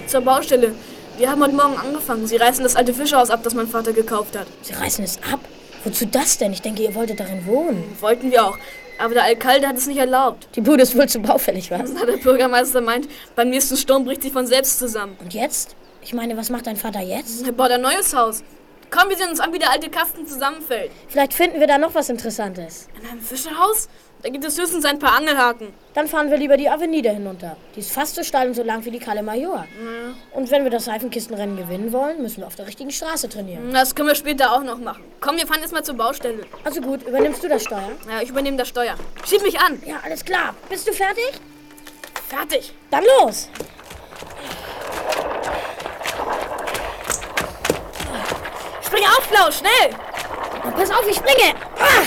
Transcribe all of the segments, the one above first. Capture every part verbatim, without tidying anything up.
zur Baustelle. Wir haben heute Morgen angefangen. Sie reißen das alte Fischerhaus ab, das mein Vater gekauft hat. Sie reißen es ab? Wozu das denn? Ich denke, ihr wolltet darin wohnen. Wollten wir auch. Aber der Alkalde hat es nicht erlaubt. Die Bude ist wohl zu baufällig, was? Na, der Bürgermeister meint, beim nächsten Sturm bricht sie von selbst zusammen. Und jetzt? Ich meine, was macht dein Vater jetzt? Er baut ein neues Haus. Komm, wir sehen uns an, wie der alte Kasten zusammenfällt. Vielleicht finden wir da noch was Interessantes. In einem Fischerhaus? Da gibt es höchstens ein paar Angelhaken. Dann fahren wir lieber die Avenida hinunter. Die ist fast so steil und so lang wie die Calle Major. Ja. Und wenn wir das Seifenkistenrennen gewinnen wollen, müssen wir auf der richtigen Straße trainieren. Das können wir später auch noch machen. Komm, wir fahren jetzt mal zur Baustelle. Also gut, übernimmst du das Steuer? Ja, ich übernehme das Steuer. Schieb mich an. Ja, alles klar. Bist du fertig? Fertig. Dann los. Spring auf, Klaus, schnell. Und pass auf, ich springe. Ah!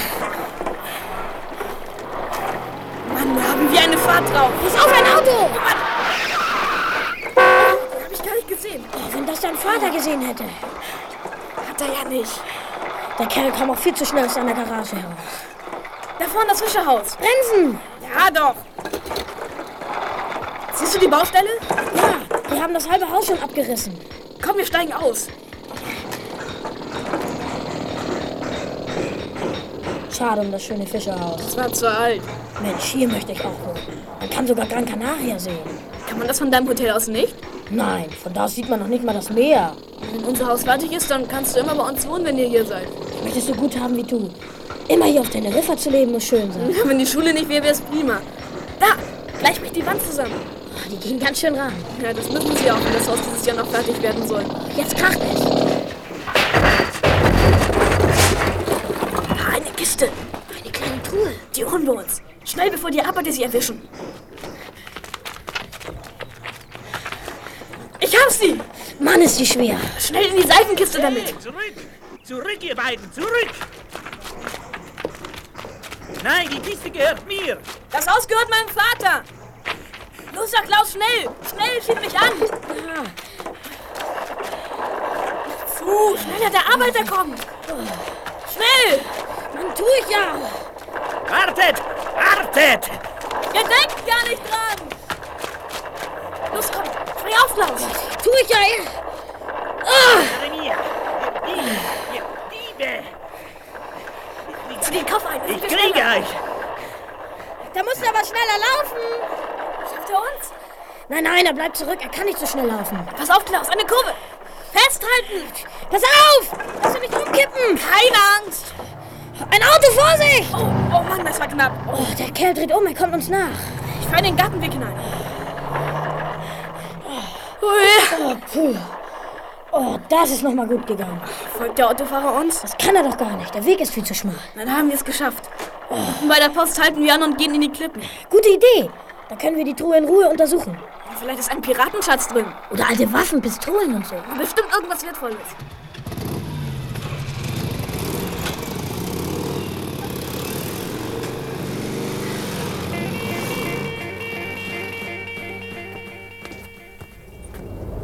Mann, da haben wir eine Fahrt drauf. Pass auf, ein Auto! Oh, hab ich gar nicht gesehen. Oh, wenn das dein Vater gesehen hätte. Hat er ja nicht. Der Kerl kam auch viel zu schnell aus seiner Garage heraus. Da vorne das Fischerhaus. Bremsen! Ja, doch. Siehst du die Baustelle? Ja, die haben das halbe Haus schon abgerissen. Komm, wir steigen aus. Schade um das schöne Fischerhaus. Das war zu alt. Mensch, hier möchte ich auch wohnen. Man kann sogar Gran Canaria sehen. Kann man das von deinem Hotel aus nicht? Nein, von da aus sieht man noch nicht mal das Meer. Wenn unser Haus fertig ist, dann kannst du immer bei uns wohnen, wenn ihr hier seid. Ich möchte es so gut haben wie du. Immer hier auf Teneriffa zu leben muss schön sein. Wenn die Schule nicht wäre, wäre es prima. Da, gleich bricht die Wand zusammen. Oh, die gehen ganz schön ran. Ja, das müssen sie auch, wenn das Haus dieses Jahr noch fertig werden soll. Jetzt kracht es. Ah, eine Kiste. Eine kleine Truhe. Die holen wir uns. Schnell, bevor die Arbeiter sie erwischen. Ich hab sie! Mann, ist die schwer. Schnell in die Seifenkiste damit. Hey, zurück! Zurück, ihr beiden! Zurück! Nein, die Kiste gehört mir! Das Haus gehört meinem Vater! Los, sag Klaus, schnell! Schnell, schieb mich an! Ja. Zu, schneller, der Arbeiter kommt! Schnell! Mann, tu ich ja! Wartet! Wartet! Ihr denkt gar nicht dran! Los, komm! Spring auf, Klaus! Tu ich ja! Ah! Jeremia! Ihr Diebe! Ihr Diebe! Zu den Kopf ein! Ich kriege euch! Da musst du aber schneller laufen! Schafft er uns? Nein, nein, er bleibt zurück. Er kann nicht so schnell laufen. Pass auf, Klaus, eine Kurve! Festhalten! Pass auf! Lass du nicht umkippen! Keine Angst! Ein Auto, Vorsicht! Oh, oh Mann, das war knapp. Oh, der Kerl dreht um, er kommt uns nach. Ich fahre den Gartenweg hinein. Oh, puh. Oh, das ist nochmal gut gegangen. Folgt der Autofahrer uns? Das kann er doch gar nicht. Der Weg ist viel zu schmal. Dann haben wir es geschafft. Und bei der Post halten wir an und gehen in die Klippen. Gute Idee. Da können wir die Truhe in Ruhe untersuchen. Vielleicht ist ein Piratenschatz drin. Oder alte Waffen, Pistolen und so. Bestimmt irgendwas Wertvolles.